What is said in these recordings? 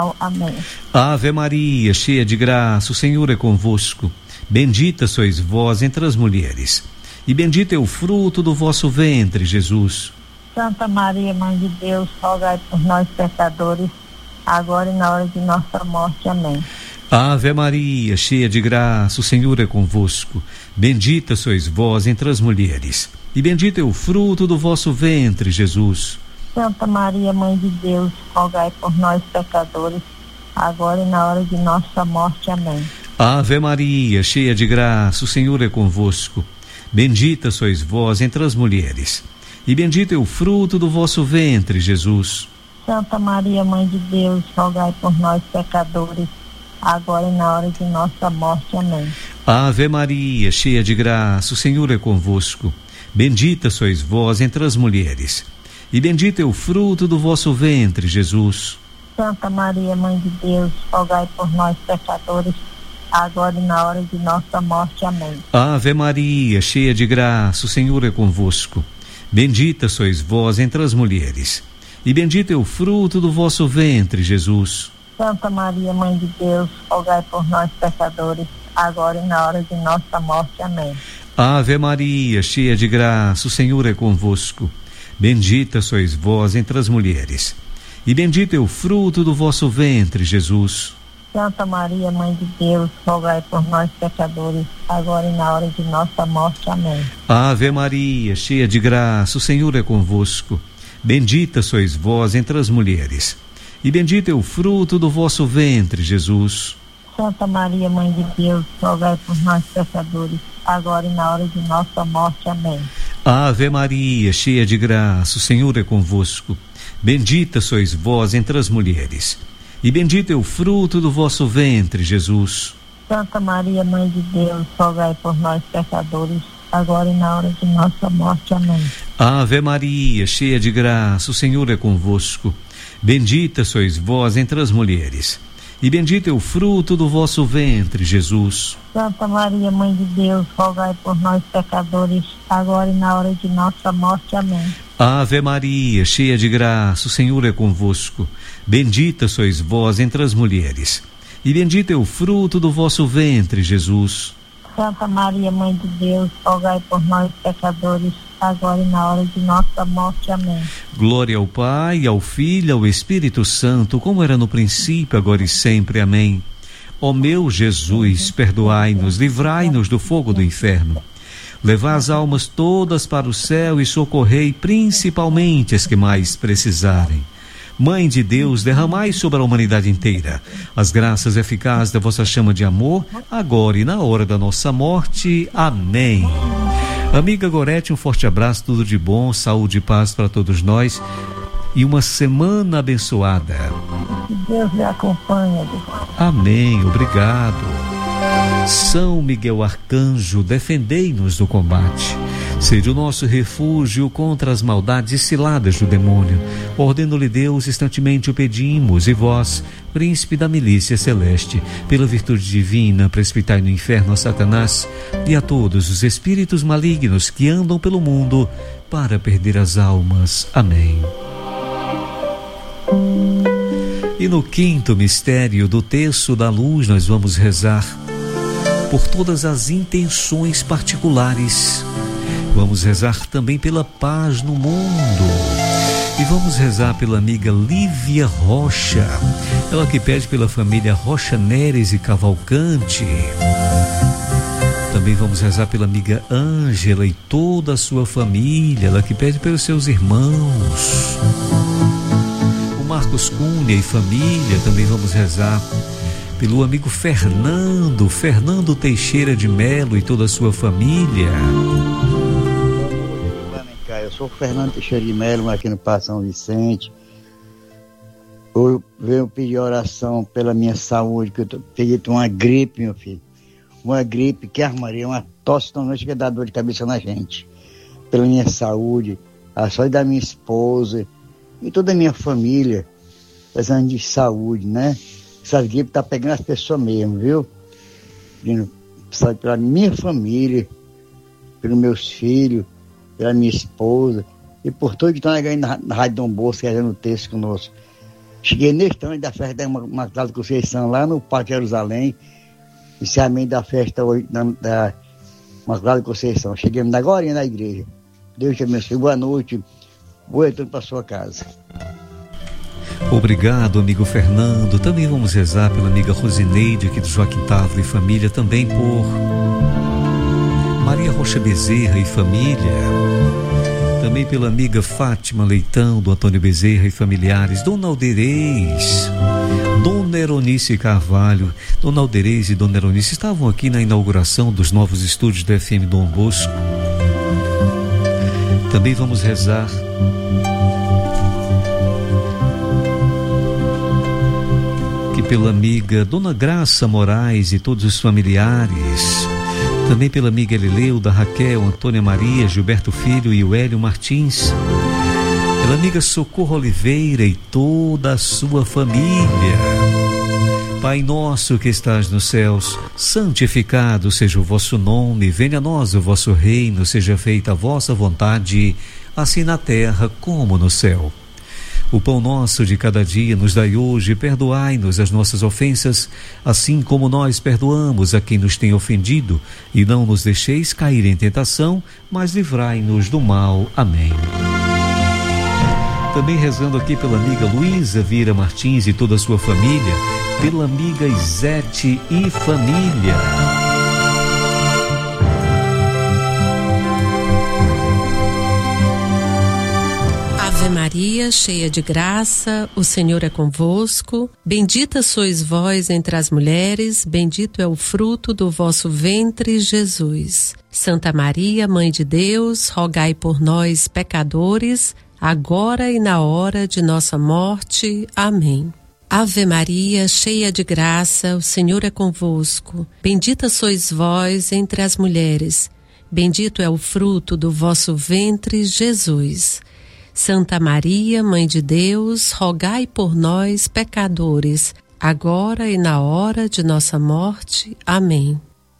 Amém. Ave Maria, cheia de graça, o Senhor é convosco. Bendita sois vós entre as mulheres, e bendito é o fruto do vosso ventre, Jesus. Santa Maria, Mãe de Deus, rogai por nós pecadores, agora e na hora de nossa morte. Amém. Ave Maria, cheia de graça, o Senhor é convosco. Bendita sois vós entre as mulheres, e bendito é o fruto do vosso ventre, Jesus. Santa Maria, Mãe de Deus, rogai por nós pecadores, agora e na hora de nossa morte. Amém. Ave Maria, cheia de graça, o Senhor é convosco. Bendita sois vós entre as mulheres, e bendito é o fruto do vosso ventre, Jesus. Santa Maria, Mãe de Deus, rogai por nós pecadores, agora e na hora de nossa morte. Amém. Ave Maria, cheia de graça, o Senhor é convosco. Bendita sois vós entre as mulheres, e bendito é o fruto do vosso ventre, Jesus. Santa Maria, Mãe de Deus, rogai por nós pecadores, agora e na hora de nossa morte. Amém. Ave Maria, cheia de graça, o Senhor é convosco. Bendita sois vós entre as mulheres, e bendito é o fruto do vosso ventre, Jesus. Santa Maria, Mãe de Deus, rogai por nós pecadores, agora e na hora de nossa morte. Amém. Ave Maria, cheia de graça, o Senhor é convosco. Bendita sois vós entre as mulheres, e bendito é o fruto do vosso ventre, Jesus. Santa Maria, Mãe de Deus, rogai por nós pecadores, agora e na hora de nossa morte. Amém. Ave Maria, cheia de graça, o Senhor é convosco. Bendita sois vós entre as mulheres, e bendito é o fruto do vosso ventre, Jesus. Santa Maria, Mãe de Deus, rogai por nós pecadores, agora e na hora de nossa morte. Amém. Ave Maria, cheia de graça, o Senhor é convosco. Bendita sois vós entre as mulheres, e bendito é o fruto do vosso ventre, Jesus. Santa Maria, Mãe de Deus, rogai por nós pecadores, agora e na hora de nossa morte. Amém. Ave Maria, cheia de graça, o Senhor é convosco. Bendita sois vós entre as mulheres, e bendito é o fruto do vosso ventre, Jesus. Santa Maria, Mãe de Deus, rogai por nós pecadores, agora e na hora de nossa morte. Amém. Ave Maria, cheia de graça, o Senhor é convosco. Bendita sois vós entre as mulheres, e bendito é o fruto do vosso ventre, Jesus. Santa Maria, Mãe de Deus, rogai por nós pecadores, agora e na hora de nossa morte. Amém. Glória ao Pai, ao Filho e ao Espírito Santo, como era no princípio, agora e sempre. Amém. Ó meu Jesus, perdoai-nos, livrai-nos do fogo do inferno. Levai as almas todas para o céu e socorrei principalmente as que mais precisarem. Mãe de Deus, derramai sobre a humanidade inteira as graças eficazes da vossa chama de amor, agora e na hora da nossa morte. Amém. Amiga Gorete, um forte abraço, tudo de bom, saúde e paz para todos nós e uma semana abençoada. Que Deus lhe acompanhe. Amém, obrigado. São Miguel Arcanjo, defendei-nos do combate. Seja o nosso refúgio contra as maldades e ciladas do demônio. Ordeno-lhe Deus, instantemente o pedimos, e vós, príncipe da milícia celeste, pela virtude divina, precipitai no inferno a Satanás e a todos os espíritos malignos que andam pelo mundo para perder as almas. Amém. E no quinto mistério do Terço da Luz, nós vamos rezar por todas as intenções particulares. Vamos rezar também pela paz no mundo. E vamos rezar pela amiga Lívia Rocha, ela que pede pela família Rocha Neres e Cavalcante. Também vamos rezar pela amiga Ângela e toda a sua família, ela que pede pelos seus irmãos. O Marcos Cunha e família, também vamos rezar pelo amigo Fernando Teixeira de Melo e toda a sua família. Eu sou o Fernando Teixeira de Melo, aqui no Parque São Vicente. Eu venho pedir oração pela minha saúde, que eu peguei uma gripe, meu filho. Uma gripe que armaria, uma tosse tão grande que dá dor de cabeça na gente. Pela minha saúde, a saúde da minha esposa e toda a minha família, precisando de saúde, né? Essa gripe tá pegando as pessoas mesmo, viu? Pela minha família, pelos meus filhos, pela minha esposa e por tudo que estão aí na Rádio Dom Bosco, rezando o texto conosco. Cheguei nesse tanto da festa da Imaculada Conceição, lá no Parque Jerusalém, encerramento da festa hoje, da Imaculada Conceição. Chegamos agora na igreja. Deus te abençoe. Boa noite. Boa retorno para sua casa. Obrigado, amigo Fernando. Também vamos rezar pela amiga Rosineide, aqui do Joaquim Távora e família. Também por Maria Rocha Bezerra e família. Também pela amiga Fátima Leitão, do Antônio Bezerra e familiares. Dona Alderez, Dona Eronice Carvalho. Dona Alderez e Dona Eronice estavam aqui na inauguração dos novos estúdios do FM Dom Bosco. Também vamos rezar que pela amiga Dona Graça Moraes e todos os familiares. Também pela amiga Elileuda, Raquel, Antônia Maria, Gilberto Filho e o Hélio Martins. Pela amiga Socorro Oliveira e toda a sua família. Pai nosso que estás nos céus, santificado seja o vosso nome, venha a nós o vosso reino, seja feita a vossa vontade, assim na terra como no céu. O pão nosso de cada dia nos dai hoje, perdoai-nos as nossas ofensas, assim como nós perdoamos a quem nos tem ofendido, e não nos deixeis cair em tentação, mas livrai-nos do mal. Amém. Também rezando aqui pela amiga Luísa Vieira Martins e toda a sua família, pela amiga Isete e família. Ave Maria, cheia de graça, o Senhor é convosco. Bendita sois vós entre as mulheres, bendito é o fruto do vosso ventre, Jesus. Santa Maria, Mãe de Deus, rogai por nós, pecadores, agora e na hora de nossa morte. Amém. Ave Maria, cheia de graça, o Senhor é convosco. Bendita sois vós entre as mulheres, bendito é o fruto do vosso ventre, Jesus. Santa Maria, Mãe de Deus, rogai por nós, pecadores, agora e na hora de nossa morte. Amém.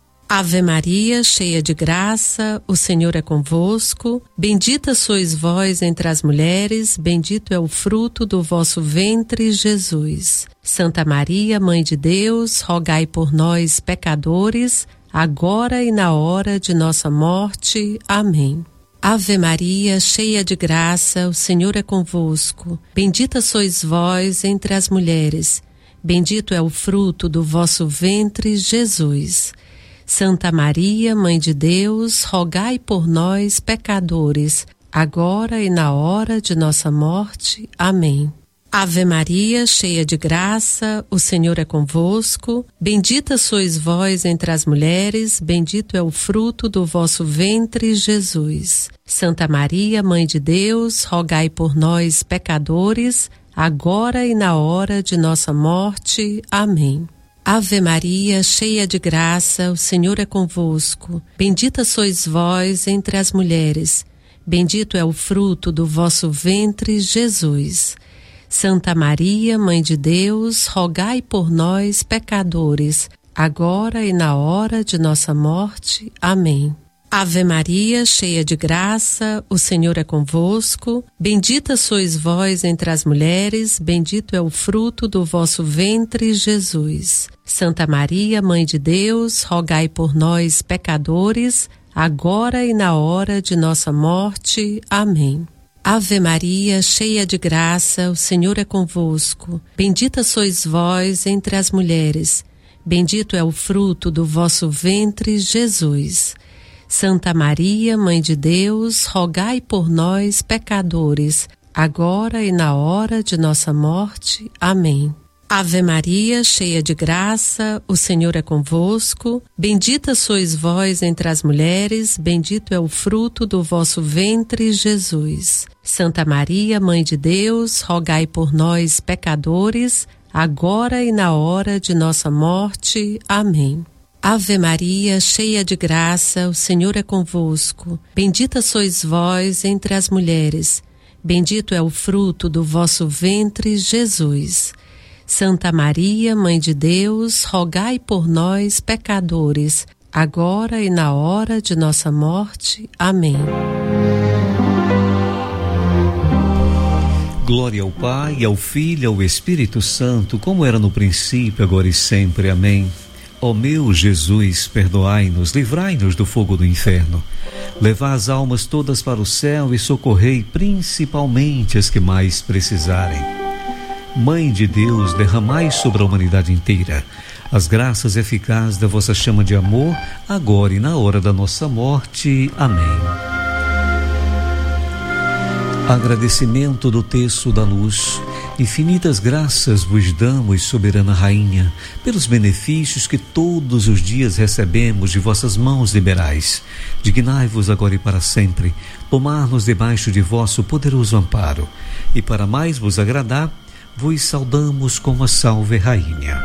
Ave Maria, cheia de graça, o Senhor é convosco. Bendita sois vós entre as mulheres, bendito é o fruto do vosso ventre, Jesus. Santa Maria, Mãe de Deus, rogai por nós, pecadores, agora e na hora de nossa morte. Amém. Ave Maria, cheia de graça, o Senhor é convosco. Bendita sois vós entre as mulheres, bendito é o fruto do vosso ventre, Jesus. Santa Maria, Mãe de Deus, rogai por nós, pecadores, agora e na hora de nossa morte. Amém. Ave Maria, cheia de graça, o Senhor é convosco. Bendita sois vós entre as mulheres, bendito é o fruto do vosso ventre, Jesus. Santa Maria, Mãe de Deus, rogai por nós, pecadores, agora e na hora de nossa morte. Amém. Ave Maria, cheia de graça, o Senhor é convosco. Bendita sois vós entre as mulheres, bendito é o fruto do vosso ventre, Jesus. Santa Maria, Mãe de Deus, rogai por nós, pecadores, agora e na hora de nossa morte. Amém. Ave Maria, cheia de graça, o Senhor é convosco. Bendita sois vós entre as mulheres, bendito é o fruto do vosso ventre, Jesus. Santa Maria, Mãe de Deus, rogai por nós, pecadores, agora e na hora de nossa morte. Amém. Ave Maria, cheia de graça, o Senhor é convosco. Bendita sois vós entre as mulheres, bendito é o fruto do vosso ventre, Jesus. Santa Maria, Mãe de Deus, rogai por nós, pecadores, agora e na hora de nossa morte. Amém. Ave Maria, cheia de graça, o Senhor é convosco. Bendita sois vós entre as mulheres, bendito é o fruto do vosso ventre, Jesus. Santa Maria, Mãe de Deus, rogai por nós, pecadores, agora e na hora de nossa morte. Amém. Ave Maria, cheia de graça, o Senhor é convosco. Bendita sois vós entre as mulheres, bendito é o fruto do vosso ventre, Jesus. Santa Maria, Mãe de Deus, rogai por nós, pecadores, agora e na hora de nossa morte. Amém. Glória ao Pai, ao Filho e ao Espírito Santo, como era no princípio, agora e sempre. Amém. Ó meu Jesus, perdoai-nos, livrai-nos do fogo do inferno. Levai as almas todas para o céu e socorrei principalmente as que mais precisarem. Mãe de Deus, derramai sobre a humanidade inteira as graças eficazes da vossa chama de amor, agora e na hora da nossa morte. Amém. Agradecimento do terço da luz. Infinitas graças vos damos, soberana Rainha, pelos benefícios que todos os dias recebemos de vossas mãos liberais. Dignai-vos agora e para sempre tomar-nos debaixo de vosso poderoso amparo, e para mais vos agradar, vos saudamos com a Salve Rainha.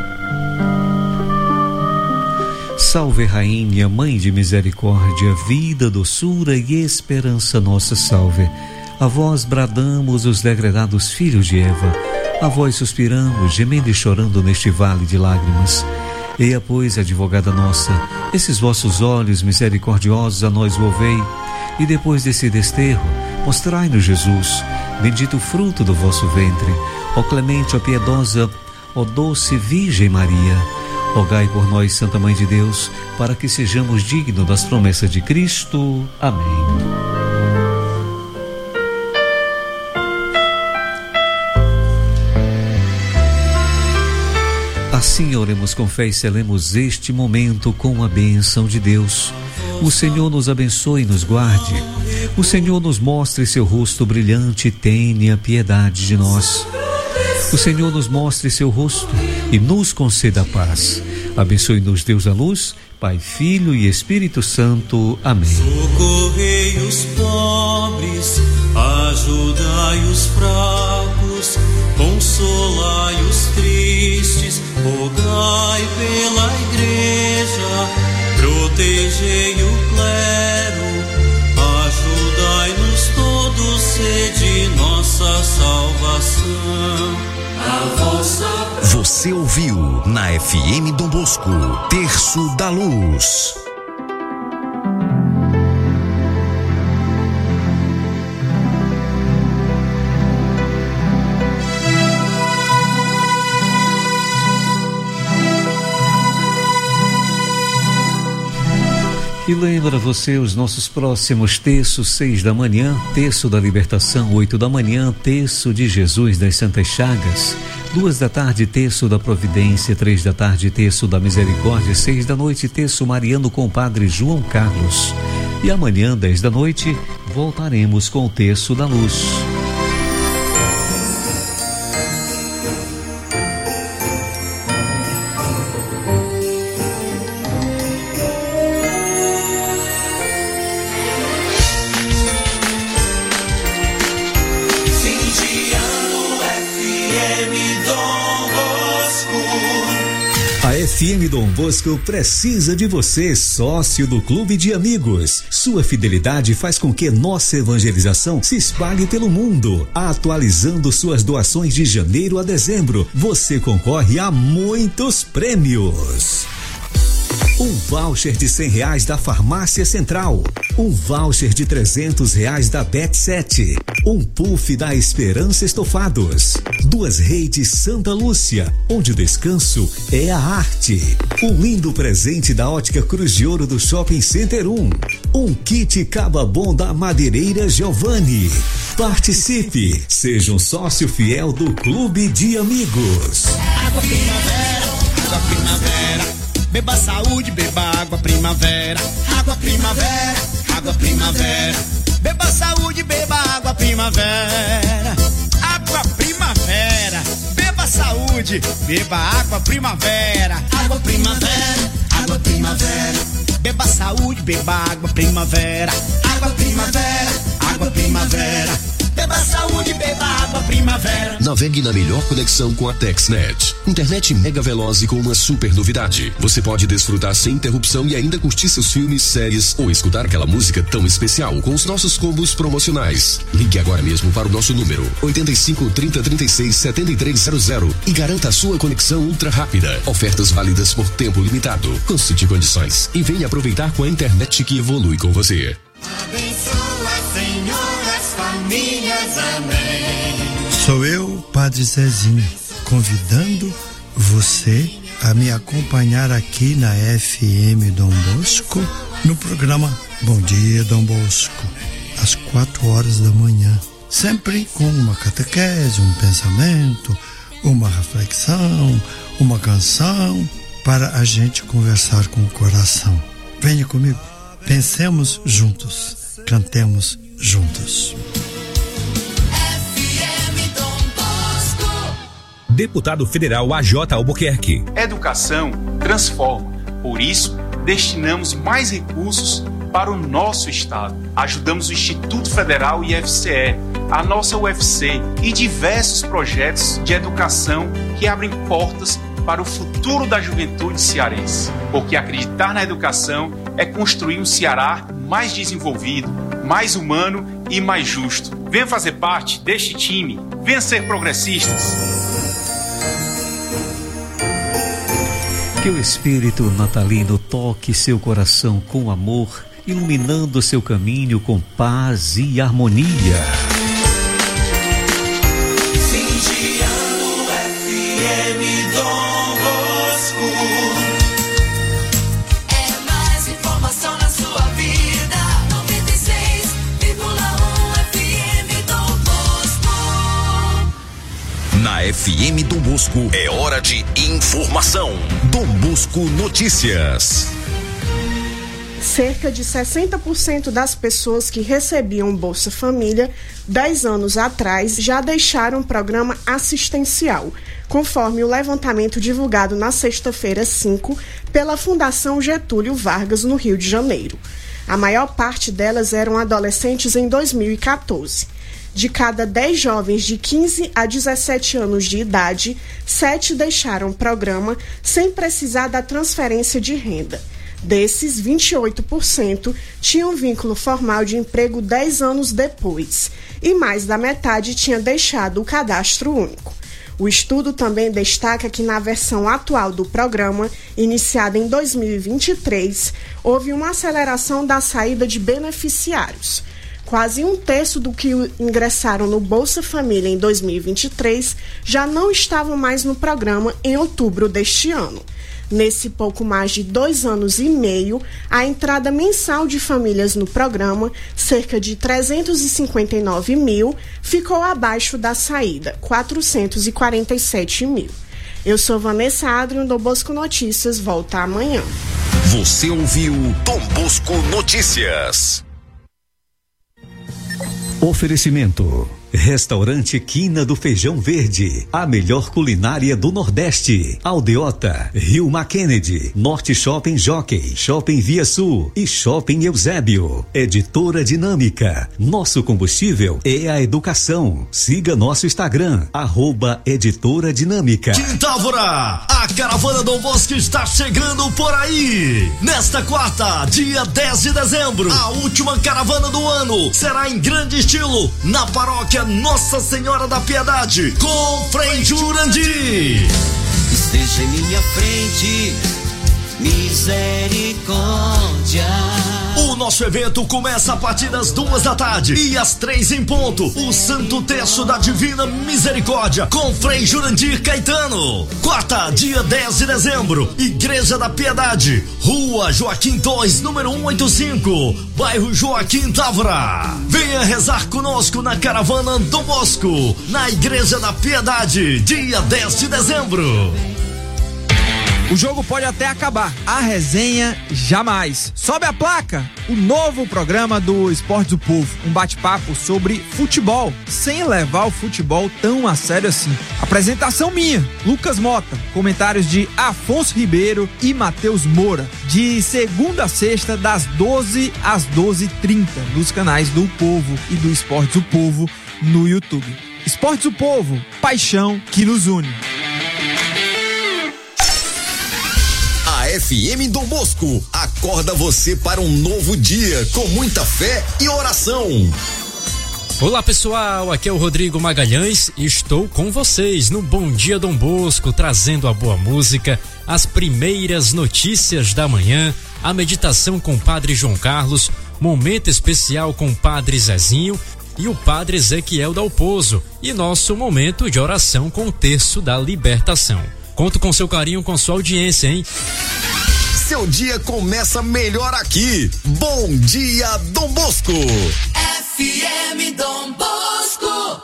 Salve Rainha, Mãe de misericórdia, vida, doçura e esperança nossa, salve. A vós bradamos os degredados filhos de Eva, a vós suspiramos, gemendo e chorando neste vale de lágrimas. Eia, pois, advogada nossa, esses vossos olhos misericordiosos a nós volvei, e depois desse desterro, mostrai-nos Jesus, bendito o fruto do vosso ventre. Ó clemente, ó piedosa, ó doce Virgem Maria, rogai por nós, Santa Mãe de Deus, para que sejamos dignos das promessas de Cristo. Amém. Assim oremos com fé e selemos este momento com a bênção de Deus. O Senhor nos abençoe e nos guarde. O Senhor nos mostre seu rosto brilhante e tenha piedade de nós. O Senhor nos mostre seu rosto e nos conceda a paz. Abençoe-nos Deus da luz, Pai, Filho e Espírito Santo. Amém. Socorrei os pobres, ajudai os fracos, consolai os tristes, rogai pela igreja, protegei o clero, ajudai-nos todos, sede nossa salvação. Você ouviu na FM Dom Bosco, Terço da Luz. E lembra você os nossos próximos terços: 6 da manhã, terço da libertação; 8 da manhã, terço de Jesus das Santas Chagas; 2 da tarde, terço da providência; 3 da tarde, terço da misericórdia; 6 da noite, terço mariano com o Padre João Carlos. E amanhã, 10 da noite, voltaremos com o terço da luz. FM Dom Bosco precisa de você, sócio do Clube de Amigos. Sua fidelidade faz com que nossa evangelização se espalhe pelo mundo. Atualizando suas doações de janeiro a dezembro, você concorre a muitos prêmios. Um voucher de R$100 da Farmácia Central. Um voucher de R$300 da Bet7. Um puff da Esperança Estofados. 2 redes Santa Lúcia, onde o descanso é a arte. Um lindo presente da Ótica Cruz de Ouro do Shopping Center 1. Um kit Caba Bom da Madeireira Giovanni. Participe, seja um sócio fiel do Clube de Amigos. Água Primavera, água Primavera. Beba saúde, beba água Primavera. Água Primavera, água Primavera. Beba saúde, beba água Primavera. Água Primavera. Beba saúde, beba água Primavera. Água Primavera, água Primavera. Beba saúde, beba água Primavera. Água Primavera, água Primavera. Beba saúde, beba água Primavera. Navegue na melhor conexão com a TexNet. Internet mega veloz e com uma super novidade. Você pode desfrutar sem interrupção e ainda curtir seus filmes, séries ou escutar aquela música tão especial com os nossos combos promocionais. Ligue agora mesmo para o nosso número 85 30 36 7300 e garanta a sua conexão ultra rápida. Ofertas válidas por tempo limitado. Consulte condições e venha aproveitar com a internet que evolui com você. Abençoa, Senhor, as famílias, amém. Sou eu, Padre Zezinho, convidando você a me acompanhar aqui na FM Dom Bosco, no programa Bom Dia Dom Bosco, às 4 horas da manhã, sempre com uma catequese, um pensamento, uma reflexão, uma canção, para a gente conversar com o coração. Venha comigo, pensemos juntos, cantemos juntos. Deputado Federal AJ Albuquerque. Educação transforma. Por isso, destinamos mais recursos para o nosso estado. Ajudamos o Instituto Federal e FCE, a nossa UFC e diversos projetos de educação que abrem portas para o futuro da juventude cearense. Porque acreditar na educação é construir um Ceará mais desenvolvido, mais humano e mais justo. Venha fazer parte deste time. Venha ser progressistas. Que o espírito natalino toque seu coração com amor, iluminando seu caminho com paz e harmonia. Fim de ano FM Dom Bosco. É mais informação na sua vida. 96,1 FM Dom Bosco. Na FM Dom Bosco é hora de informação. Dom Bosco Notícias. Cerca de 60% das pessoas que recebiam Bolsa Família 10 anos atrás já deixaram o programa assistencial, conforme o levantamento divulgado na sexta-feira 5 pela Fundação Getúlio Vargas, no Rio de Janeiro. A maior parte delas eram adolescentes em 2014. De cada 10 jovens de 15 a 17 anos de idade, 7 deixaram o programa sem precisar da transferência de renda. Desses, 28% tinham vínculo formal de emprego 10 anos depois, e mais da metade tinha deixado o cadastro único. O estudo também destaca que na versão atual do programa, iniciada em 2023, houve uma aceleração da saída de beneficiários. Quase um terço do que ingressaram no Bolsa Família em 2023 já não estavam mais no programa em outubro deste ano. Nesse pouco mais de 2 anos e meio, a entrada mensal de famílias no programa, cerca de 359 mil, ficou abaixo da saída, 447 mil. Eu sou Vanessa Adriano do Bosco Notícias, volta amanhã. Você ouviu Dom Bosco Notícias. Oferecimento: Restaurante Quina do Feijão Verde, a melhor culinária do Nordeste. Aldeota, Rio Kennedy, Norte Shopping Jockey, Shopping Via Sul e Shopping Eusébio. Editora Dinâmica, nosso combustível é a educação. Siga nosso Instagram, @Editora Dinâmica. Quintávora, a caravana Dom Bosco está chegando por aí. Nesta quarta, dia 10 de dezembro, a última caravana do ano será em grande estilo na paróquia Nossa Senhora da Piedade, com Frei Jurandir. Esteja em minha frente, misericórdia. O nosso evento começa a partir das 2 da tarde e às 3 em ponto, o Santo Terço da Divina Misericórdia com Frei Jurandir Caetano. Quarta, dia 10 de dezembro, Igreja da Piedade, Rua Joaquim 2, número 185, bairro Joaquim Távora. Venha rezar conosco na caravana Dom Bosco, na Igreja da Piedade, dia 10 de dezembro. O jogo pode até acabar, a resenha jamais. Sobe a placa, o novo programa do Esportes do Povo. Um bate-papo sobre futebol, sem levar o futebol tão a sério assim. Apresentação minha, Lucas Mota. Comentários de Afonso Ribeiro e Matheus Moura. De segunda a sexta, das 12 às 12h30, nos canais do Povo e do Esportes do Povo no YouTube. Esportes do Povo, paixão que nos une. FM Dom Bosco acorda você para um novo dia com muita fé e oração. Olá pessoal, aqui é o Rodrigo Magalhães e estou com vocês no Bom Dia Dom Bosco, trazendo a boa música, as primeiras notícias da manhã, a meditação com o Padre João Carlos, momento especial com o Padre Zezinho e o Padre Ezequiel Dalpozo, e nosso momento de oração com o terço da libertação. Conto com seu carinho, com sua audiência, hein? Seu dia começa melhor aqui. Bom dia, Dom Bosco. FM Dom Bosco.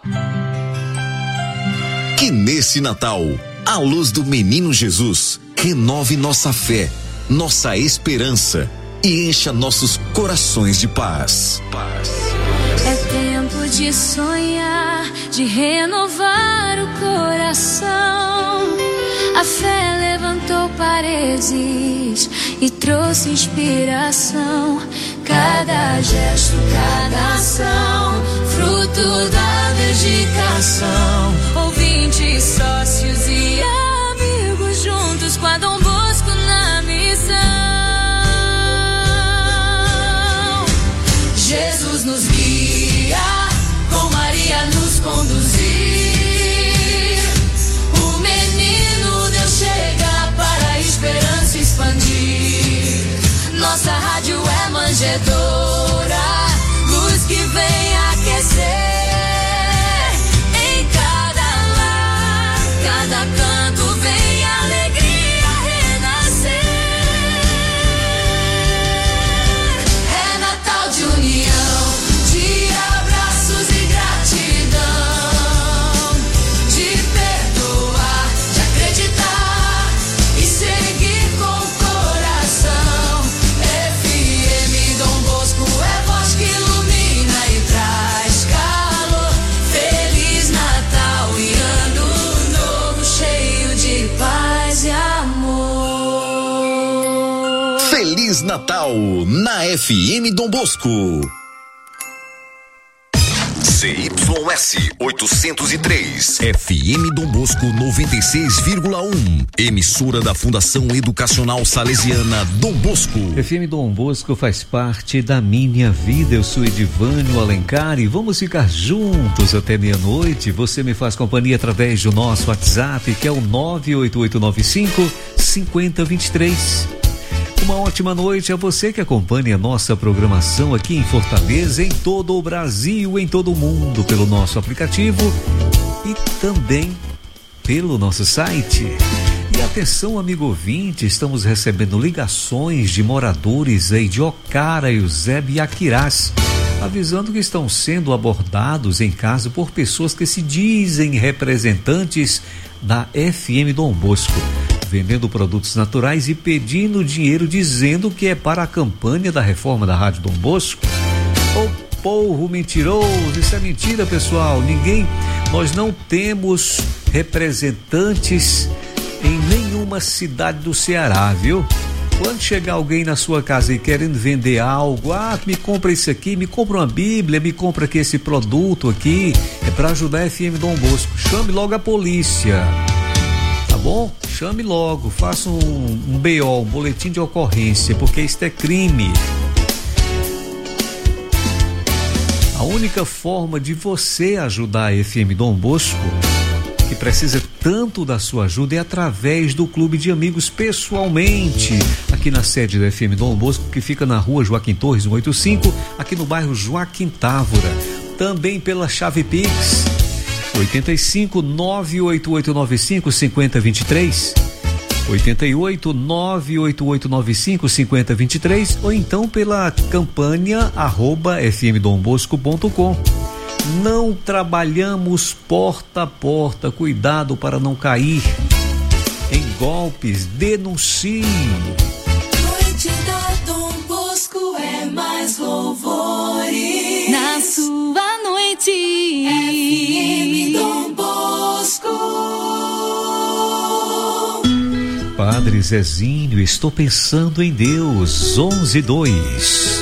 Que nesse Natal, a luz do menino Jesus renove nossa fé, nossa esperança e encha nossos corações de paz. É tempo de sonhar, de renovar o coração. A fé levantou paredes e trouxe inspiração. Cada gesto, cada ação, fruto da dedicação. Ouvintes, sócios e amigos juntos com a Dom Bosco na missão. Jesus nos guia, com Maria nos conduzir. O menino Deus chega para a esperança expandir. Nossa rádio é manjedoura, luz que vem aquecer. Em cada lar, cada canto vem alegria renascer. É Natal de união, de abraços e gratidão, de perdoar, de acreditar e seguir com o coração. FM Dom Bosco é voz que ilumina e traz calor. Feliz Natal e ano novo cheio de paz e amor. Feliz Natal na FM Dom Bosco. CYS 803, FM Dom Bosco 96,1, emissora da Fundação Educacional Salesiana Dom Bosco. FM Dom Bosco faz parte da minha vida. Eu sou Edivânio Alencar e vamos ficar juntos até meia-noite. Você me faz companhia através do nosso WhatsApp, que é o 98895-5023. Uma ótima noite a você que acompanha a nossa programação aqui em Fortaleza, em todo o Brasil, em todo o mundo, pelo nosso aplicativo e também pelo nosso site. E atenção, amigo ouvinte, estamos recebendo ligações de moradores aí de Ocara, Eusébio e Aquirás, avisando que estão sendo abordados em casa por pessoas que se dizem representantes da FM Dom Bosco, vendendo produtos naturais e pedindo dinheiro, dizendo que é para a campanha da reforma da Rádio Dom Bosco. Ô povo mentiroso, isso é mentira, pessoal. Nós não temos representantes em nenhuma cidade do Ceará, viu? Quando chegar alguém na sua casa e querendo vender algo, me compra isso aqui, me compra uma Bíblia, me compra aqui esse produto aqui, é para ajudar a FM Dom Bosco. Chame logo a polícia. Tá bom? Chame logo, faça um BO, um boletim de ocorrência, porque isso é crime. A única forma de você ajudar a FM Dom Bosco, que precisa tanto da sua ajuda, é através do Clube de Amigos pessoalmente, aqui na sede da FM Dom Bosco, que fica na rua Joaquim Torres 185, aqui no bairro Joaquim Távora. Também pela chave Pix 88 98895 5023, 88 98895 5023, ou então pela campanha @fmdombosco.com. Não trabalhamos porta a porta, cuidado para não cair em golpes, denuncie. Noite da Dom Bosco é mais louvores. Na sua noite, FM Dom Bosco. Padre Zezinho, estou pensando em Deus, 11:2.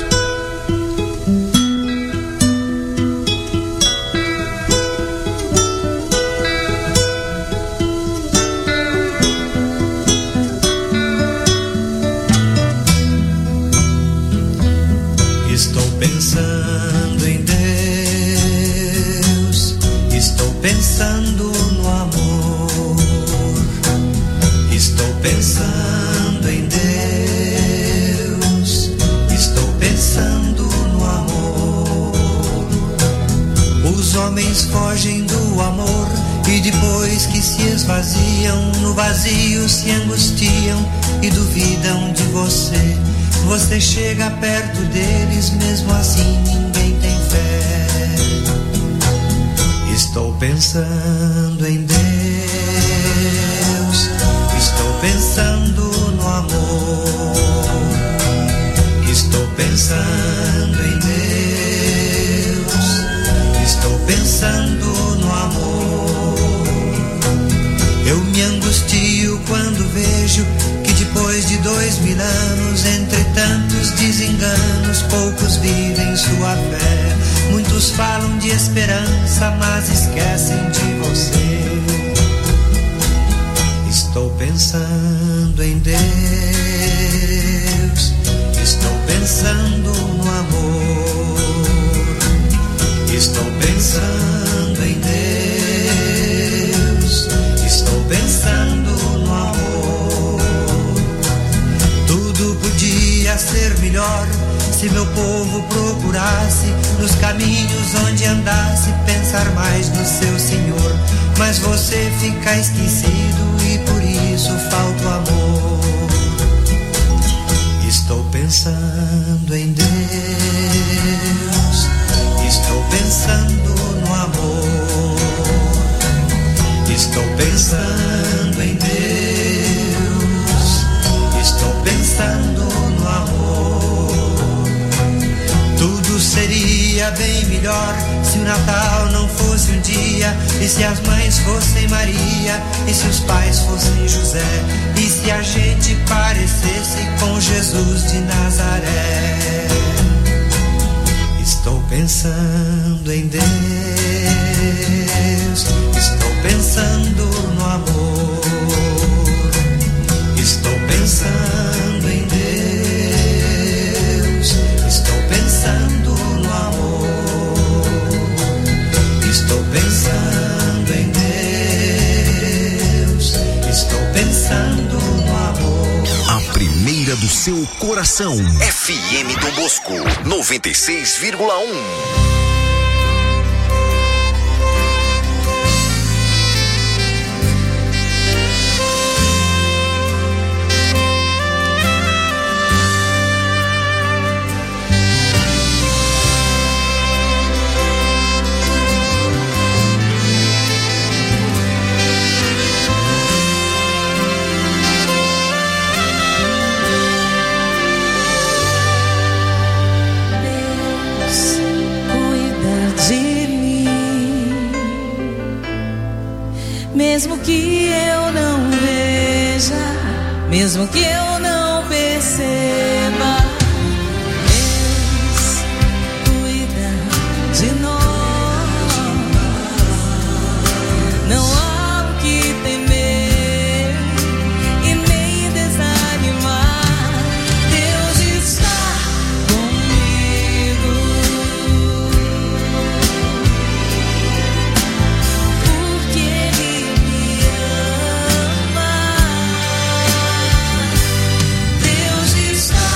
Estou pensando em Deus, estou pensando no amor, estou pensando em Deus, estou pensando fogem do amor e depois que se esvaziam, no vazio se angustiam e duvidam de você. Você chega perto deles, mesmo assim ninguém tem fé. Estou pensando em Deus, estou pensando no amor, estou pensando em Deus, estou pensando no amor. Eu me angustio quando vejo que depois de 2000 anos, entre tantos desenganos, poucos vivem sua fé. Muitos falam de esperança, mas esquecem de você. Estou pensando em Deus, estou pensando no amor, estou pensando em Deus, estou pensando no amor. Tudo podia ser melhor se meu povo procurasse nos caminhos onde andasse, pensar mais no seu Senhor. Mas você fica esquecido e por isso falta o amor. Estou pensando em Deus, estou pensando no amor, estou pensando em Deus, estou pensando no amor. Tudo seria bem melhor se o Natal não fosse um dia, e se as mães fossem Maria, e se os pais fossem José, e se a gente parecesse com Jesus de Nazaré. Estou pensando em Deus, estou pensando no amor, estou pensando em Deus, estou pensando no amor, estou pensando em Deus, estou pensando no amor. A primeira do seu coração. FM Dom Bosco 96,1. Mesmo que eu não veja, mesmo que eu não perceba, Deus cuida de nós. Não há o que temer e nem desanimar. Deus está comigo. Porque Deus está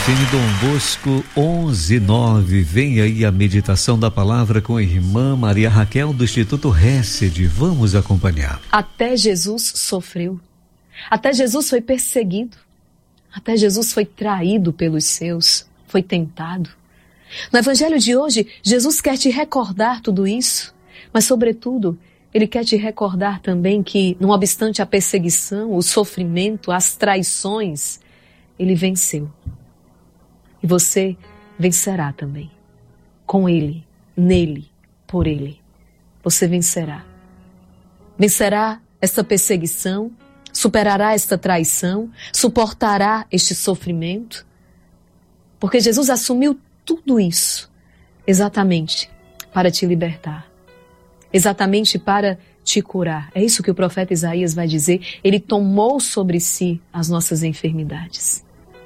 FM Dom Bosco 11:09. Vem aí a meditação da palavra com a irmã Maria Raquel do Instituto Hesed. Vamos acompanhar. Até Jesus sofreu. Até Jesus foi perseguido. Até Jesus foi traído pelos seus. Foi tentado. No evangelho de hoje, Jesus quer te recordar tudo isso, mas sobretudo, Ele quer te recordar também que, não obstante a perseguição, o sofrimento, as traições, Ele venceu. E você vencerá também. Com Ele, nele, por Ele. Você vencerá. Vencerá esta perseguição, superará esta traição, suportará este sofrimento. Porque Jesus assumiu tudo isso exatamente para te libertar. Exatamente para te curar. É isso que o profeta Isaías vai dizer. Ele tomou sobre si as nossas enfermidades.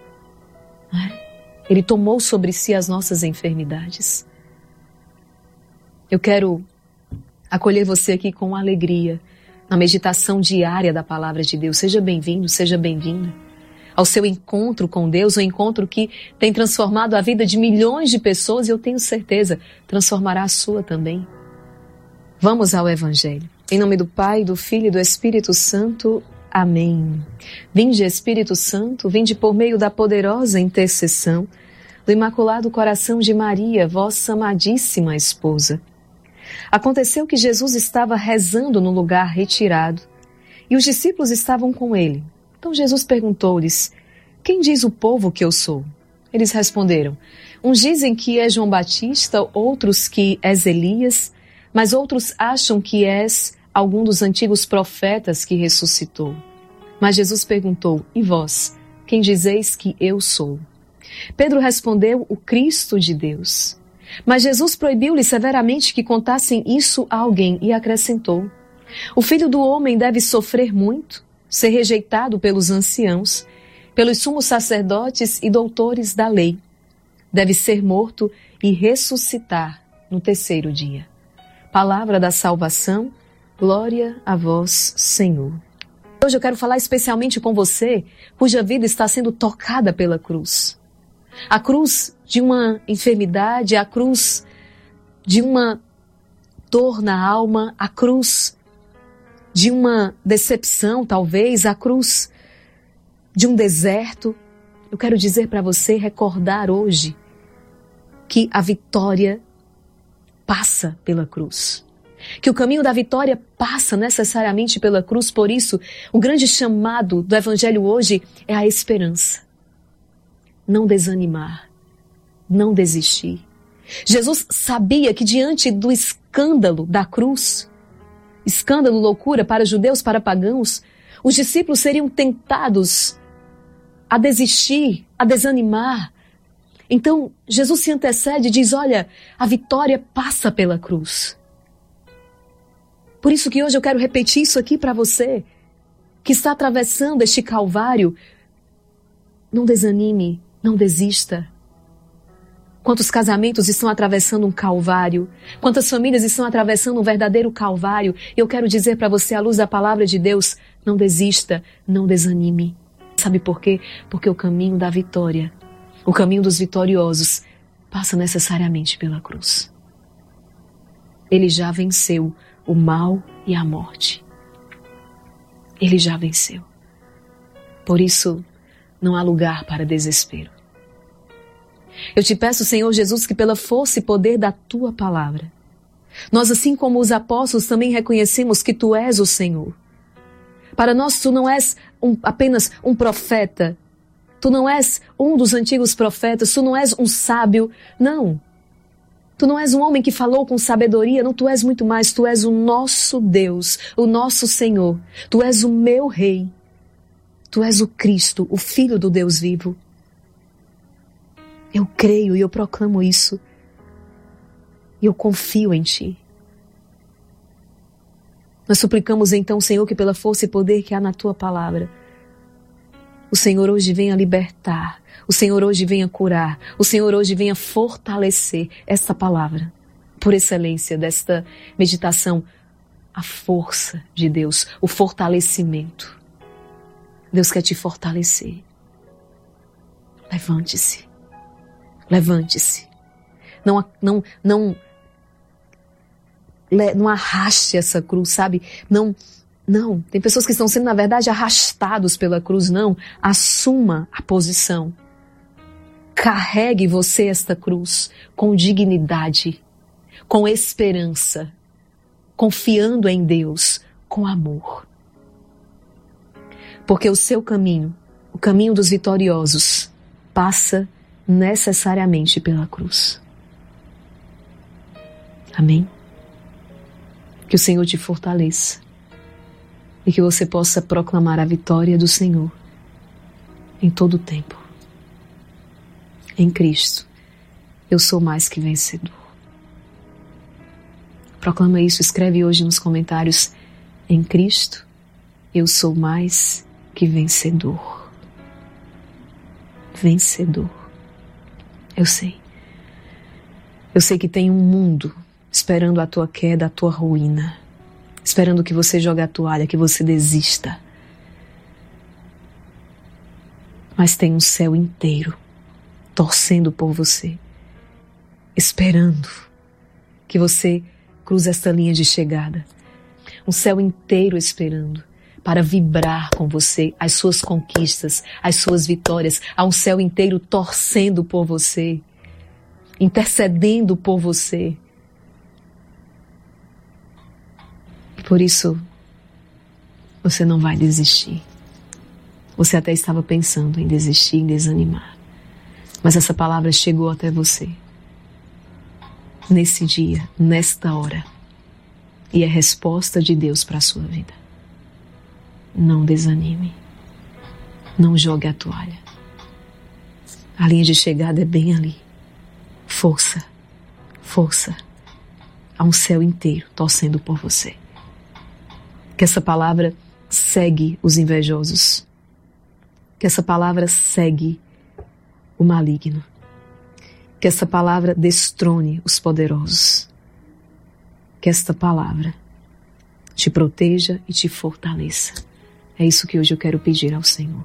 Ele tomou sobre si as nossas enfermidades. Eu quero acolher você aqui com alegria na meditação diária da palavra de Deus. Seja bem-vindo, seja bem-vinda ao seu encontro com Deus, um encontro que tem transformado a vida de milhões de pessoas e eu tenho certeza, transformará a sua também. Vamos ao Evangelho. Em nome do Pai, do Filho e do Espírito Santo. Amém. Vinde, Espírito Santo, vinde por meio da poderosa intercessão do Imaculado Coração de Maria, vossa amadíssima esposa. Aconteceu que Jesus estava rezando no lugar retirado e os discípulos estavam com ele. Então Jesus perguntou-lhes: quem diz o povo que eu sou? Eles responderam: uns dizem que é João Batista, outros que és Elias, mas outros acham que és algum dos antigos profetas que ressuscitou. Mas Jesus perguntou: e vós, quem dizeis que eu sou? Pedro respondeu: o Cristo de Deus. Mas Jesus proibiu-lhe severamente que contassem isso a alguém e acrescentou: o Filho do Homem deve sofrer muito, ser rejeitado pelos anciãos, pelos sumos sacerdotes e doutores da lei. Deve ser morto e ressuscitar no terceiro dia. Palavra da salvação, glória a vós, Senhor. Hoje eu quero falar especialmente com você, cuja vida está sendo tocada pela cruz. A cruz de uma enfermidade, a cruz de uma dor na alma, a cruz de uma decepção, talvez, a cruz de um deserto. Eu quero dizer para você, recordar hoje, que a vitória passa pela cruz. Que o caminho da vitória passa necessariamente pela cruz. Por isso, o grande chamado do Evangelho hoje é a esperança. Não desanimar, não desistir. Jesus sabia que diante do escândalo da cruz, escândalo, loucura para judeus, para pagãos, os discípulos seriam tentados a desistir, a desanimar. Então, Jesus se antecede e diz: olha, a vitória passa pela cruz. Por isso que hoje eu quero repetir isso aqui para você, que está atravessando este Calvário. Não desanime, não desista. Quantos casamentos estão atravessando um Calvário? Quantas famílias estão atravessando um verdadeiro Calvário? Eu quero dizer para você, à luz da palavra de Deus, não desista, não desanime. Sabe por quê? Porque o caminho da vitória, o caminho dos vitoriosos, passa necessariamente pela cruz. Ele já venceu o mal e a morte. Ele já venceu. Por isso, não há lugar para desespero. Eu te peço, Senhor Jesus, que pela força e poder da Tua palavra, nós, assim como os apóstolos, também reconhecemos que Tu és o Senhor. Para nós, Tu não és apenas um profeta, Tu não és um dos antigos profetas, Tu não és um sábio, não. Tu não és um homem que falou com sabedoria, não, Tu és muito mais, Tu és o nosso Deus, o nosso Senhor. Tu és o meu Rei. Tu és o Cristo, o Filho do Deus vivo. Eu creio e eu proclamo isso. E eu confio em Ti. Nós suplicamos então, Senhor, que pela força e poder que há na Tua palavra, o Senhor hoje venha libertar, o Senhor hoje venha curar, o Senhor hoje venha fortalecer essa palavra. Por excelência desta meditação, a força de Deus, o fortalecimento. Deus quer te fortalecer. Levante-se. Levante-se. Não arraste essa cruz, sabe? Não. Tem pessoas que estão sendo, na verdade, arrastados pela cruz. Não. Assuma a posição. Carregue você esta cruz com dignidade, com esperança, confiando em Deus, com amor. Porque o seu caminho, o caminho dos vitoriosos, passa necessariamente pela cruz. Amém? Que o Senhor te fortaleça e que você possa proclamar a vitória do Senhor em todo o tempo. Em Cristo, eu sou mais que vencedor. Proclama isso, escreve hoje nos comentários: em Cristo, eu sou mais que vencedor. Vencedor. Eu sei. Eu sei que tem um mundo esperando a tua queda, a tua ruína, esperando que você jogue a toalha, que você desista. Mas tem um céu inteiro torcendo por você, esperando que você cruze esta linha de chegada. Um céu inteiro esperando para vibrar com você as suas conquistas, as suas vitórias. Há um céu inteiro torcendo por você, intercedendo por você. Por isso, você não vai desistir. Você até estava pensando em desistir, em desanimar. Mas essa palavra chegou até você. Nesse dia, nesta hora. E é resposta de Deus para a sua vida. Não desanime. Não jogue a toalha. A linha de chegada é bem ali. Força. Força. Há um céu inteiro torcendo por você. Que essa palavra segue os invejosos. Que essa palavra segue o maligno. Que essa palavra destrone os poderosos. Que esta palavra te proteja e te fortaleça. É isso que hoje eu quero pedir ao Senhor.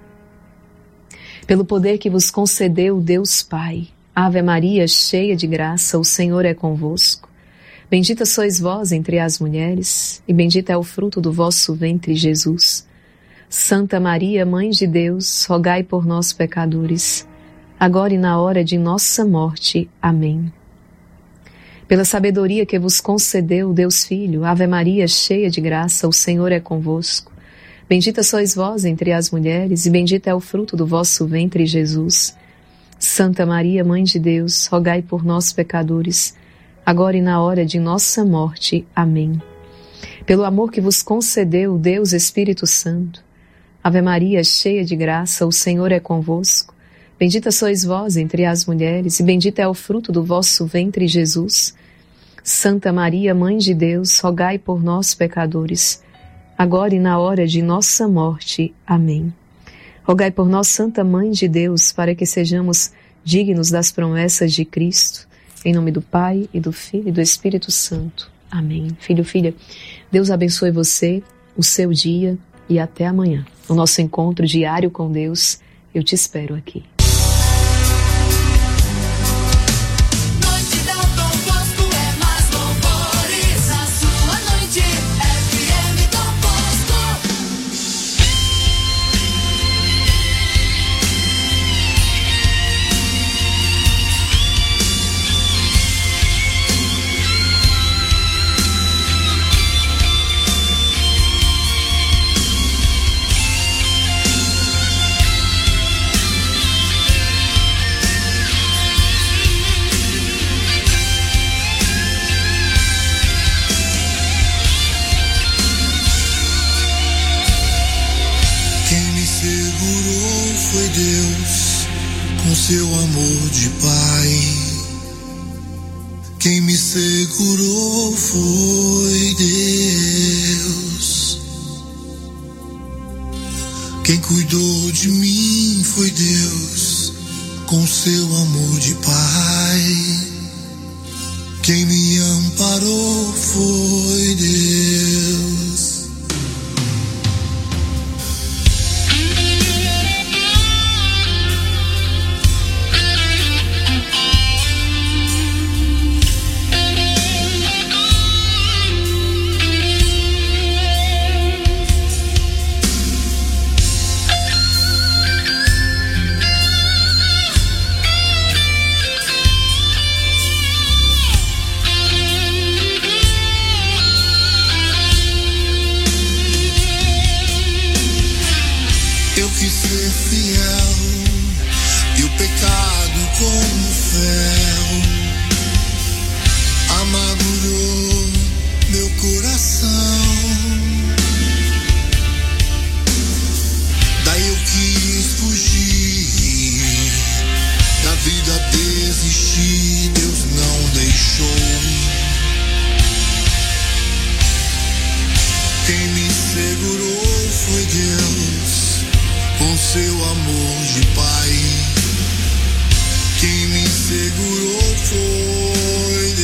Pelo poder que vos concedeu Deus Pai, Ave Maria, cheia de graça, o Senhor é convosco. Bendita sois vós entre as mulheres, e bendito é o fruto do vosso ventre, Jesus. Santa Maria, Mãe de Deus, rogai por nós, pecadores, agora e na hora de nossa morte. Amém. Pela sabedoria que vos concedeu Deus Filho, Ave Maria, cheia de graça, o Senhor é convosco. Bendita sois vós entre as mulheres, e bendito é o fruto do vosso ventre, Jesus. Santa Maria, Mãe de Deus, rogai por nós, pecadores, agora e na hora de nossa morte. Amém. Pelo amor que vos concedeu Deus Espírito Santo, Ave Maria, cheia de graça, o Senhor é convosco. Bendita sois vós entre as mulheres, e bendito é o fruto do vosso ventre, Jesus. Santa Maria, Mãe de Deus, rogai por nós, pecadores, agora e na hora de nossa morte. Amém. Rogai por nós, Santa Mãe de Deus, para que sejamos dignos das promessas de Cristo. Em nome do Pai, e do Filho, e do Espírito Santo. Amém. Filho, filha, Deus abençoe você, o seu dia, e até amanhã. O nosso encontro diário com Deus, eu te espero aqui. Seu amor de Pai, quem me segurou foi Deus, quem cuidou de mim foi Deus, com seu amor de Pai, quem me amparou foi Deus. desisti, Deus não deixou. Quem me segurou foi Deus, com seu amor de Pai. Quem me segurou foi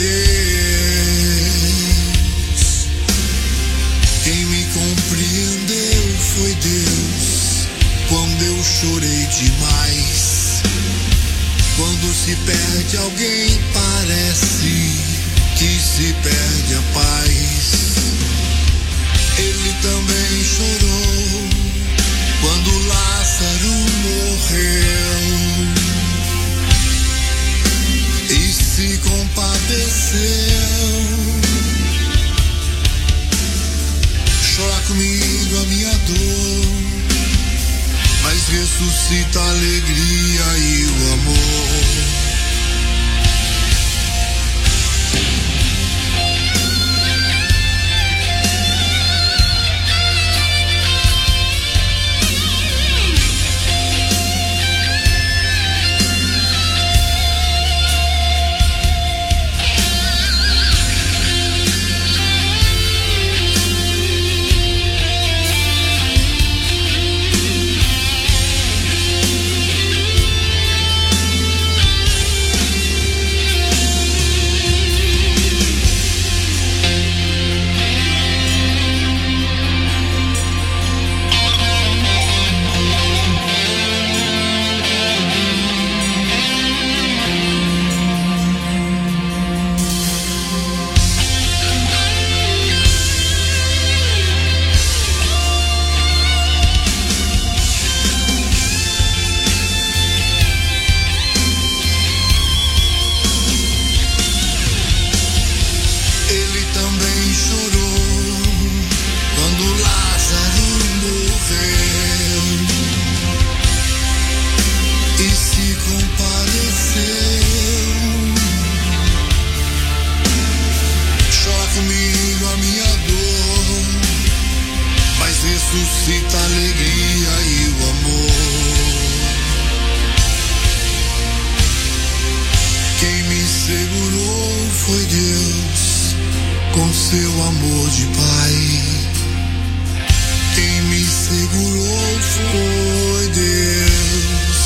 Deus. Quem me compreendeu foi Deus, quando eu chorei demais. Quando se perde alguém, parece que se perde a paz. Ele também chorou quando Lázaro morreu e se compadeceu. Chora comigo a minha dor, mas ressuscita a alegria e o amor. Ressuscita a alegria e o amor. Quem me segurou foi Deus, com seu amor de Pai. Quem me segurou foi Deus.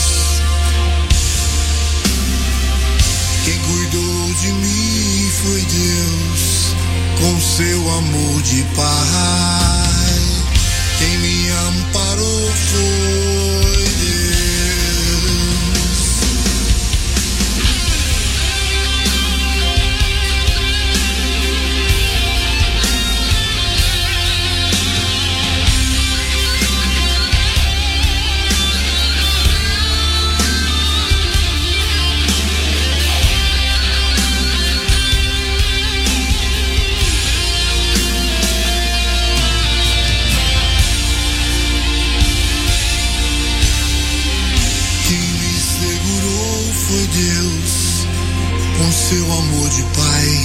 Quem cuidou de mim foi Deus, com seu amor de Pai. Quem me amparou foi Deus. Seu amor de Pai.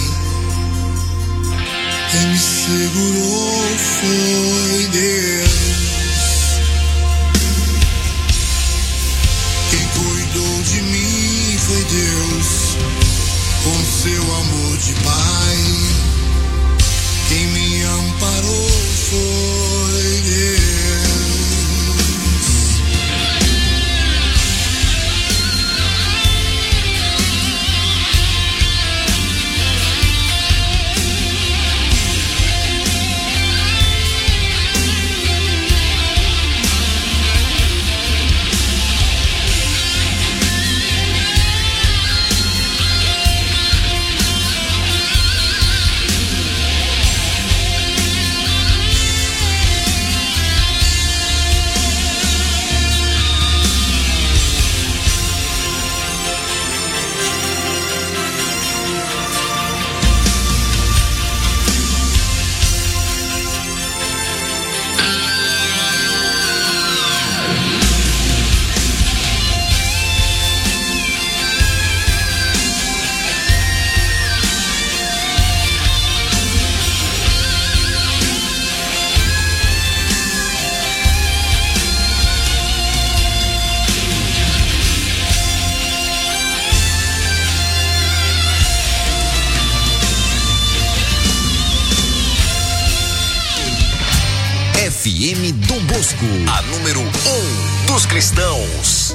Quem me segurou foi Deus. Quem cuidou de mim foi Deus, com seu amor de Pai. Quem me amparou foi Deus. Bosco, a número 1 dos cristãos.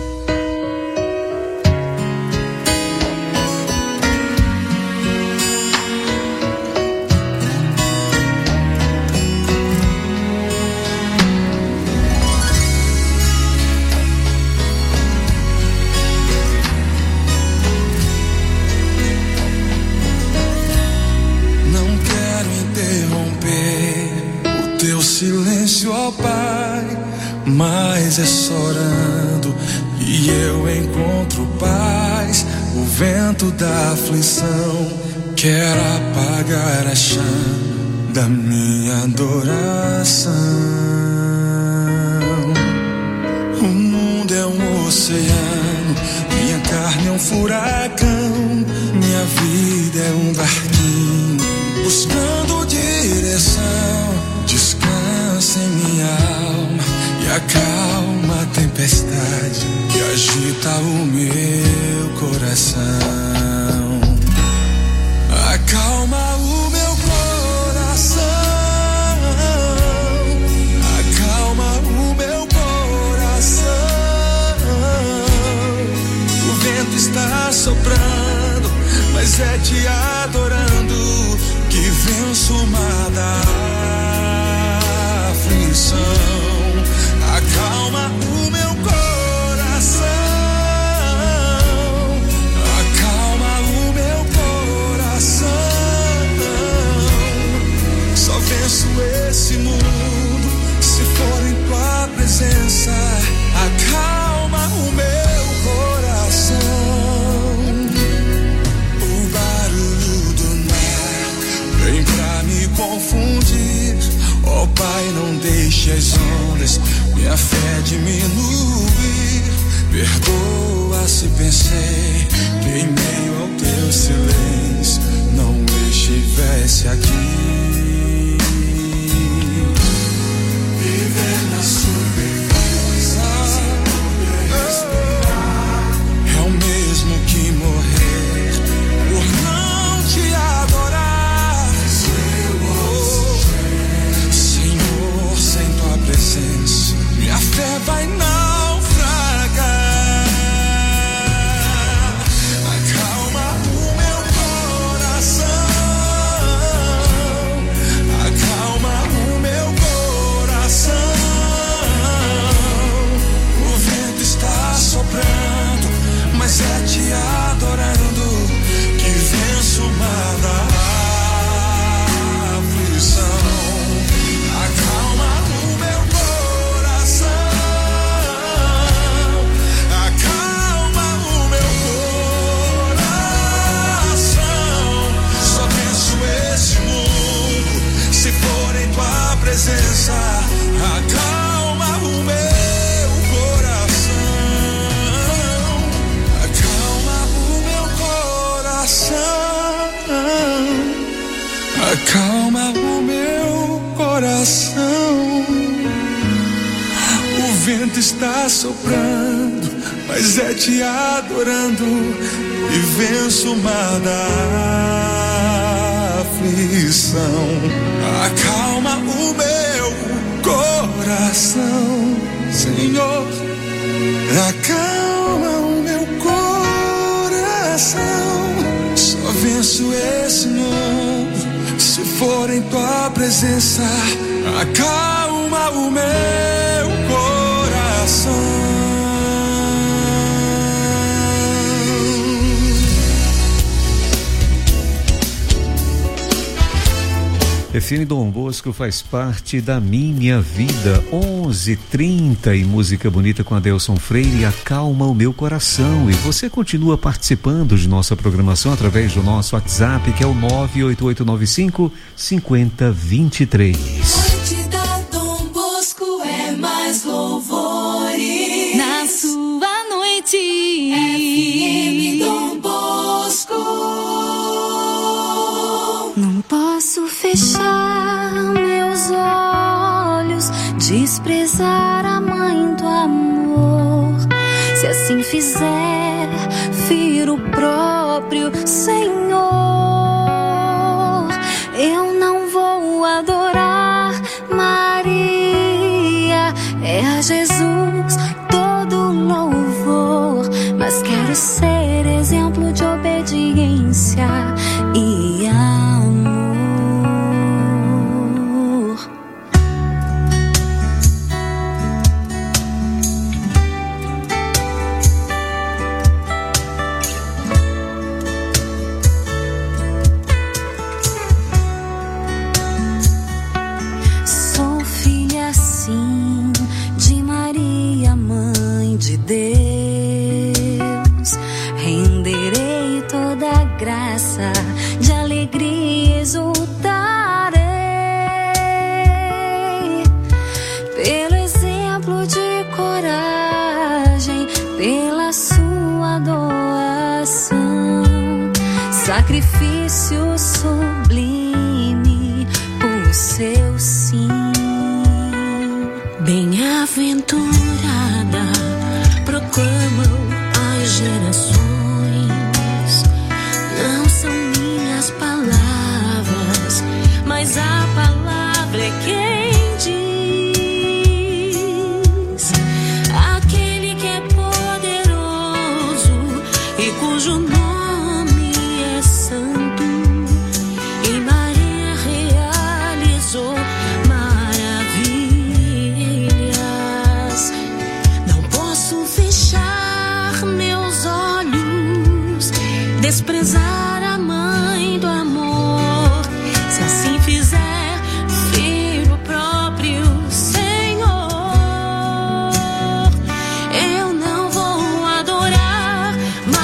Silêncio, ó Pai, mas é só orando e eu encontro paz. O vento da aflição quer apagar a chama da minha adoração. O mundo é um oceano, minha carne é um furacão, minha vida é um barquinho buscando direção. Descansa em minha alma e acalma a tempestade que agita o meu coração. Acalma o meu coração, acalma o meu coração. O vento está soprando, mas é te adorando que venço o mar da aflição. Acalma o meu coração, acalma o meu coração. Só venço esse mundo se for em tua presença. Acalma o meu coração. O barulho do mar vem pra me confundir. Ó Pai, não deixe as ondas minha fé diminuir. Perdoa se pensei que em meio ao teu silêncio não estivesse aqui. Viver na sobrevivência sem poder respirar é o mesmo que morrer por não te adorar. Presença, minha fé vai naufragar. Acalma o meu coração, acalma o meu coração. O vento está soprando, mas é te adorando que venço o mar da aflição. Acalma o meu coração, acalma o meu coração. Só venço esse mundo se for em tua presença. Acalma o meu coração, acalma o meu coração, acalma o meu coração. O vento está soprando, mas é te adorando e venço o mar da aflição. Acalma o meu coração, Senhor. Acalma o meu coração. Só venço esse mundo se for em tua presença. Acalma o meu coração. FM Dom Bosco faz parte da minha vida. 11h30 e música bonita com Adelson Freire, Acalma o Meu Coração. E você continua participando de nossa programação através do nosso WhatsApp, que é o 98895-5023. Noite da Dom Bosco é mais louvores. Na sua noite, FM Dom Bosco. não posso fechar meus olhos, desprezar a mãe do amor. Se assim fizer, firo o próprio Senhor. Eu não vou adorar Maria, Jesus todo louvor, mas quero ser exemplo de obediência e amor. Sou filha sim de Maria, mãe de Deus. Renderei toda a graça, de alegria exultarei. Pelo exemplo de coragem, pela sua doação, sacrifício sublime por seu sim. Bem-aventurada proclamam as gerações. Não são minhas palavras, mas a palavra é quem diz. Aquele que é poderoso e cujo nome é santo, e Maria realizou maravilhas. Não posso fechar meus olhos, desprezar a mãe do amor. Se assim fizer, firo o próprio Senhor. Eu não vou adorar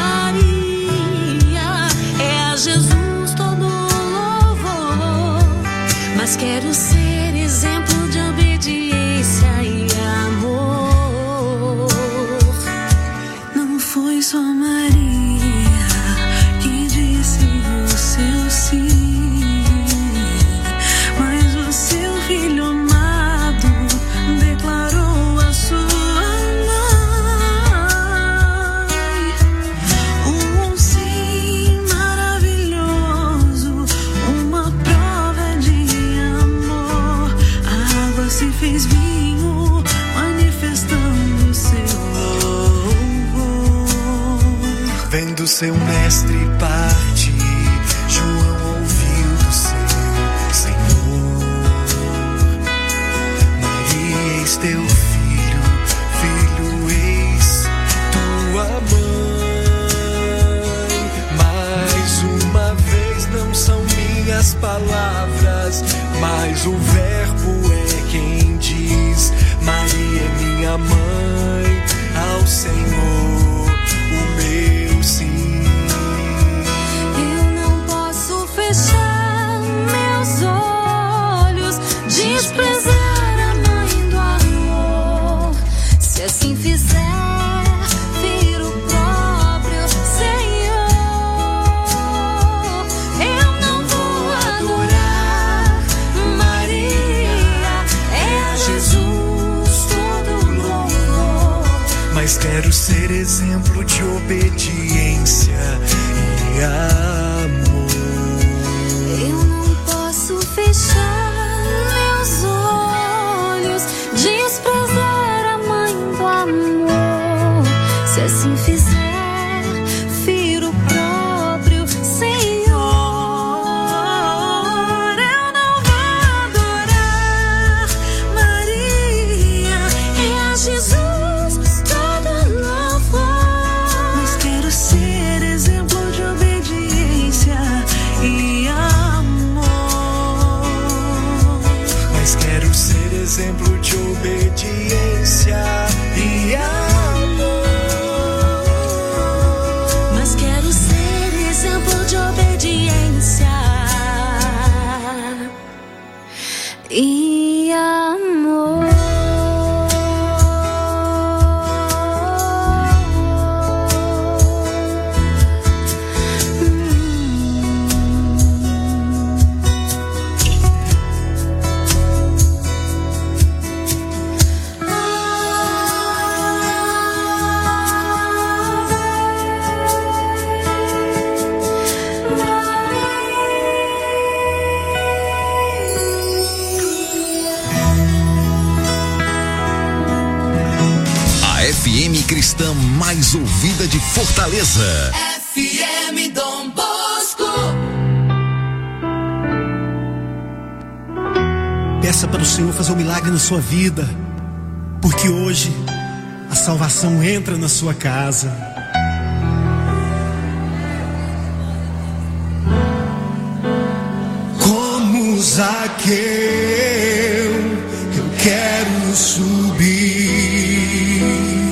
Maria, é a Jesus todo louvor, mas quero ser exemplo de obediência e amor. Não foi só Maria que disse o seu sim, mas o seu filho amado declarou a sua mãe. Um sim maravilhoso, uma prova de amor. A água se fez vinho, manifestando seu louvor. Vendo seu mestre partir, João ouviu do seu Senhor: Maria, eis teu filho, filho, eis tua mãe. Mais uma vez, não são minhas palavras, mas o verbo é quem diz. Maria é minha mãe, ao Senhor o meu sim. Eu não posso fechar meus olhos, desprezar a mãe do amor. Se assim fizer, viro o próprio Senhor. Eu não vou adorar Maria, é a Jesus todo louvor, Mas quero ser exemplo de obediência e amor. eu não posso fechar meus olhos, desprezar a mãe do amor. Se assim fizer, firo o próprio Senhor. Eu não vou adorar Maria, é a Jesus todo louvor, mas quero ser exemplo de obediência e amor. Mas quero ser exemplo de obediência e amor. Mas quero ser exemplo de obediência e amor. cristã mais ouvida de Fortaleza. FM Dom Bosco. Peça para o Senhor fazer um milagre na sua vida, porque hoje a salvação entra na sua casa. Como Zaqueu, eu quero subir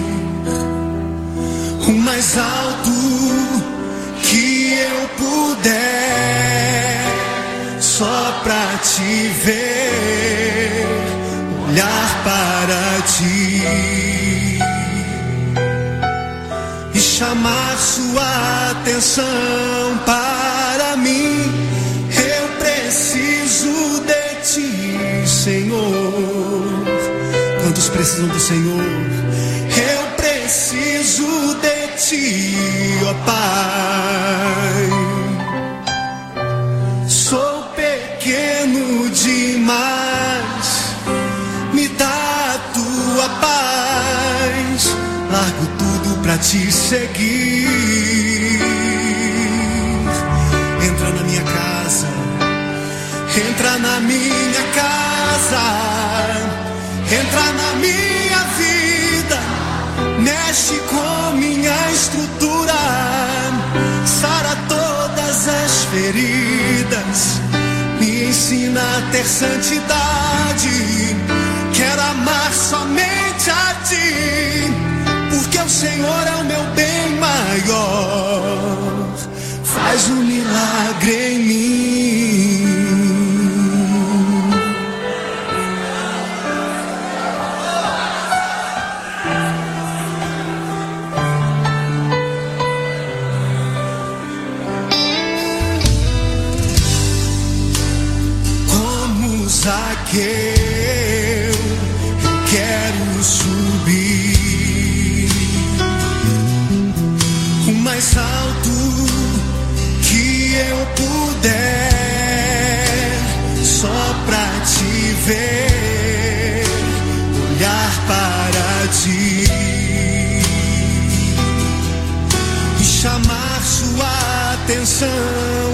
o mais alto que eu puder, só pra te ver, olhar para ti e chamar sua atenção para mim. Eu preciso de ti, Senhor. Quantos precisam do Senhor? Eu preciso de ti, ó Pai. Sou pequeno demais, me dá a tua paz. Largo tudo pra te seguir. Entra na minha casa, entra na minha casa, entra na minha vida, mexe com minha estrutura, sara todas as feridas, me ensina a ter santidade. Quero amar somente a ti, porque o Senhor é o meu bem maior. Faz um milagre em mim. Como Zaqueu, eu quero subir o mais alto que eu puder, só pra te ver, olhar para ti e chamar sua atenção